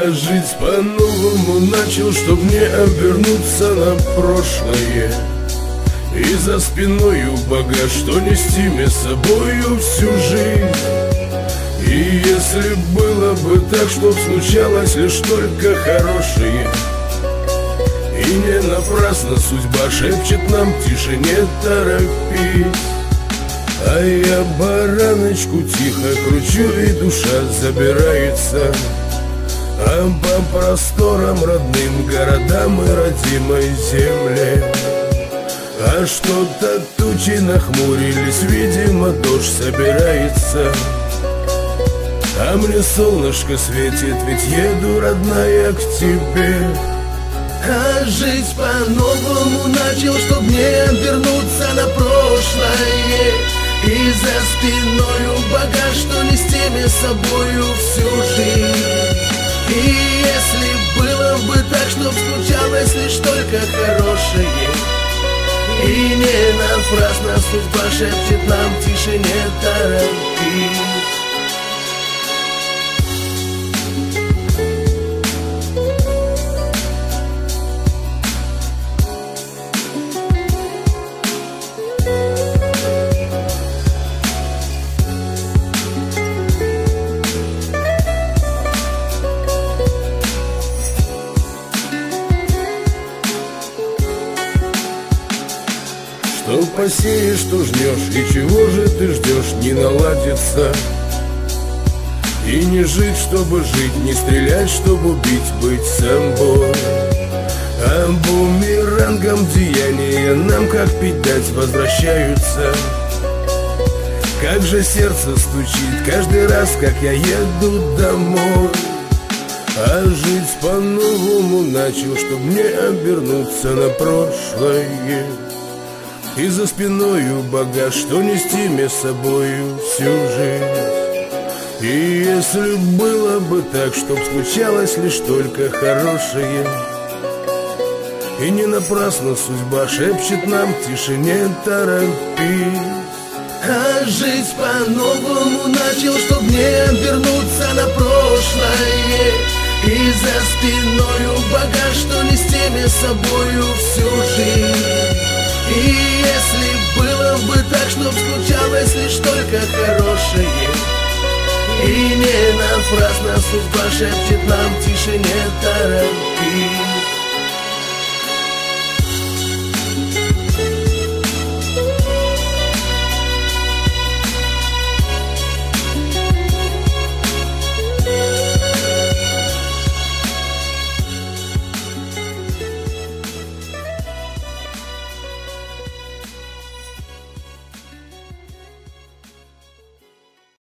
А жить по-новому начал, чтоб не обернуться на прошлое. И за спиною багаж, что нести мне с собою всю жизнь. И если было бы так, чтоб случалось лишь только хорошее, и не напрасно судьба шепчет нам: тише, не торопись. А я бараночку тихо кручу, и душа забирается по просторам, родным городам и родимой земле. А что-то тучи нахмурились, видимо, дождь собирается. А мне солнышко светит, ведь еду, родная, к тебе. А жить по-новому начал, чтоб не обернуться на прошлое. И за спиною багаж, что нести мне с собою всю жизнь. И если было бы так, чтоб случалось лишь только хорошее, и не напрасно судьба шепчет нам: тише, не торопись. Что посеешь, что жнешь, и чего же ты ждешь, не наладится. И не жить, чтобы жить, не стрелять, чтобы убить, быть собой. А бумерангом деяния нам, как пить дать, возвращаются. Как же сердце стучит каждый раз, как я еду домой. А жить по-новому начал, чтоб не обернуться на прошлое. И за спиною багаж, что нести мне с собою всю жизнь. И если было бы так, чтоб случалось лишь только хорошее, и не напрасно судьба шепчет нам: тише, не торопись. А жить по-новому начал, чтоб не обернуться на прошлое. И за спиною багаж, что нести мне с собою всю жизнь. И если было бы так, чтоб случалось лишь только хорошее, и не напрасно судьба шепчет нам: тише, не торопись.